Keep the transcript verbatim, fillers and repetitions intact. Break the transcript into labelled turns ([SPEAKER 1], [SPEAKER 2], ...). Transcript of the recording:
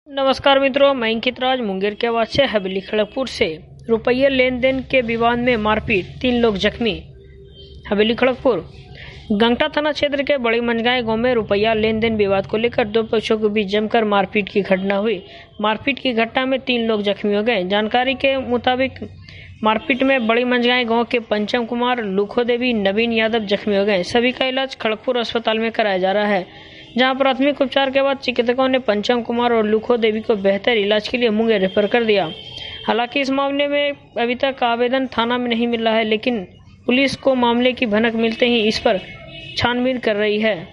[SPEAKER 1] नमस्कार मित्रों, मैं अंकित राज मुंगेर के आवाज से हवेली खड़गपुर से। रुपये लेन देन के विवाद में मारपीट, तीन लोग जख्मी। हवेली खड़गपुर गंगटा थाना क्षेत्र के बड़ी मंजगांव गांव में रुपया लेन देन विवाद को लेकर दो पक्षों के बीच जमकर मारपीट की घटना हुई। मारपीट की घटना में तीन लोग जख्मी हो गए। जानकारी के मुताबिक मारपीट में बड़ी मंजगांव गांव के पंचम कुमार, लुखो देवी, नवीन यादव जख्मी हो गए। सभी का इलाज खड़गपुर अस्पताल में कराया जा रहा है, जहां प्राथमिक उपचार के बाद चिकित्सकों ने पंचम कुमार और लुखो देवी को बेहतर इलाज के लिए मुंगेर रेफर कर दिया। हालांकि इस मामले में अभी तक आवेदन थाना में नहीं मिला है, लेकिन पुलिस को मामले की भनक मिलते ही इस पर छानबीन कर रही है।